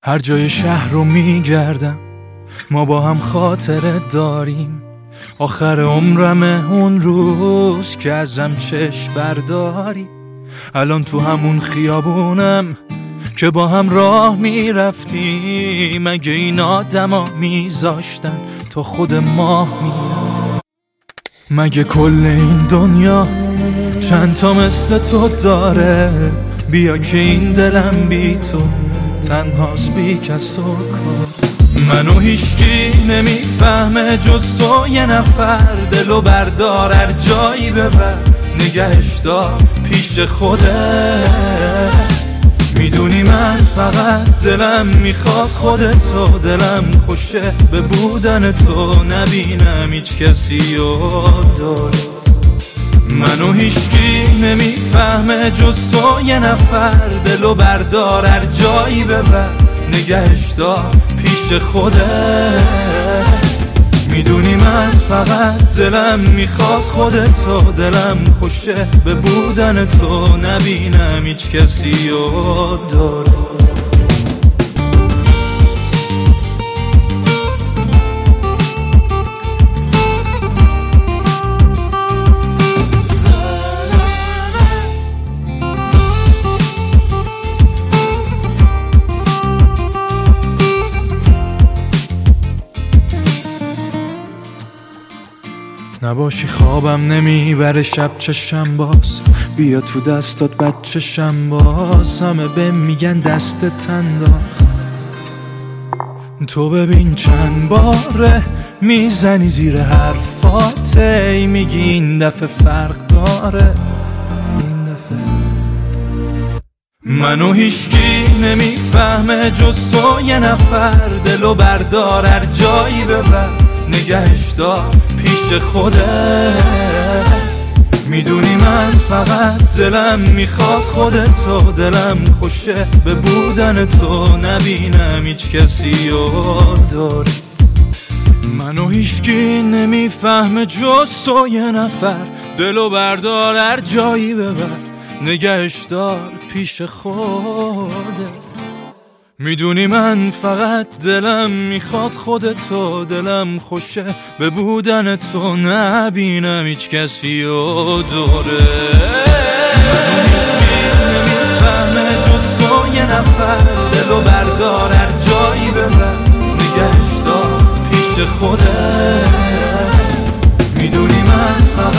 هر جای شهر رو میگردم، ما با هم خاطره داریم. آخر عمرمه اون روز که ازم چشم برداری. الان تو همون خیابونم که با هم راه میرفتیم. اگه این آدما میذاشتن تا خود ماه میرفت. مگه کل این دنیا چند تا مثل تو داره؟ بیا که این دلم بی تو تنهاست، بی کس و کار. منو هیچکی نمیفهمه جز تو، یه نفر. دلو بردار هر جایی ببر، نگهش دار پیش خودت. میدونی من فقط دلم میخواد خودتو، دلم خوشه به بودن تو، نبینم هیچ کسی و دارت. منو هیچکی نمیفهمه جز تو، یه نفر. دلو بردار هر جایی ببر، نگهش دار پیش خودت. میدونی من فقط دلم میخواد خودتو، دلم خوشه به بودن تو، نبینم هیچ کسی و دارت. نباشی خوابم نمیبره شب چشم باز، بیا تو دستات بچشم باز. همه به میگن دستت انداخت، تو ببین چند باره میزنی زیر حرفات. ای میگی این دفعه فرق داره، این دفعه. منو هیچکی نمیفهمه جز تو، یه نفر. دلو بردار هر جایی ببر، نگهش دار پیش خودت. میدونی من فقط دلم میخواد خودتو، دلم خوشه به بودن تو، نبینم هیچ کسی و دارت. منو هیچکی نمیفهمه جز تو، یه نفر. دلو بردار هر جایی ببر، نگهش دار پیش خودت. میدونی من فقط دلم میخواد خودتو، دلم خوشه به بودن تو، نبینم هیچ کسی و دوره. منو هیچکی نمیفهمه جز تو، یه نفر. دلو بردار هر جایی ببر، نگهش دار پیش خودت. میدونی من فقط